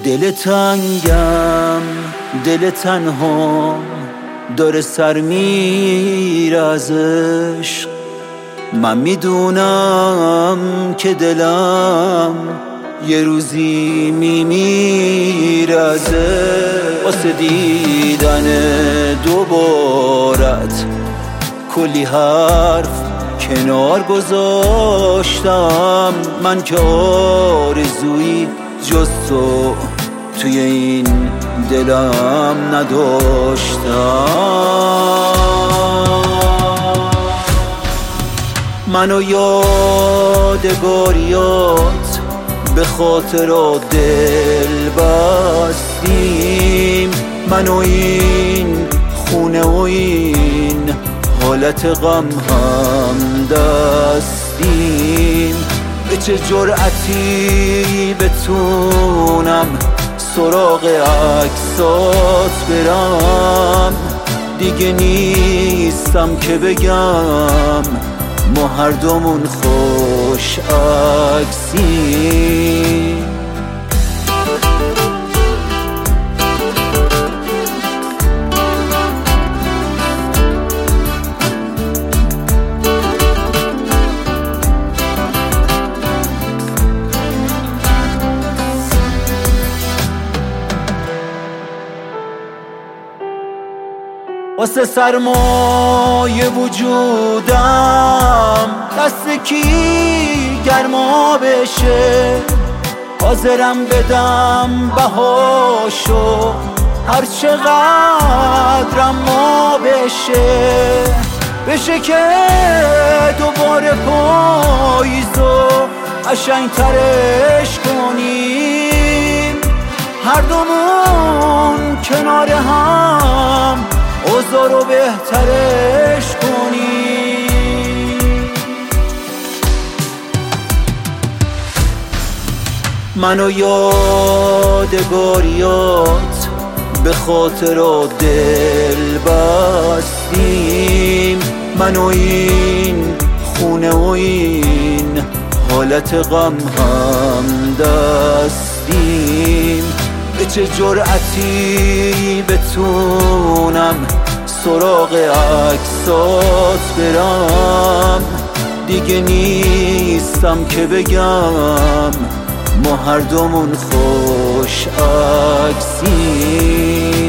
دل تنگم، دل تنها داره سر میره از عشق. من میدونم که دلم یه روزی میمیره از عشق. واسه دیدن دوبارت کلی حرف کنار گذاشتم. من که آرزویی جز تو توی این دلم نداشتم. منو یادگاریات به خاطرات دل بستیم. منو این خونه و این حالت غم هم دستیم. به چه جرأتی بتونم سراغ عکسات برم؟ دیگه نیستم که بگم ما هر دومون خوش عکسیم. واسه سرمایه وجودم دست کی گرما بشه؟ حاضرم بدم بهاشو هر چقدرم ما بشه که دوباره پاییزو قشنگ‌ترش کنیم. هر دومون کنار هم اوضاع رو بهترش کنیم. منو یادگاریات به خاطرات دل بستیم. منو این خونه و این حالت غم هم دستیم. به چه جرأتی بتونم سراغ عکسات برم؟ دیگه نیستم که بگم ما هر دومون خوش عکسیم.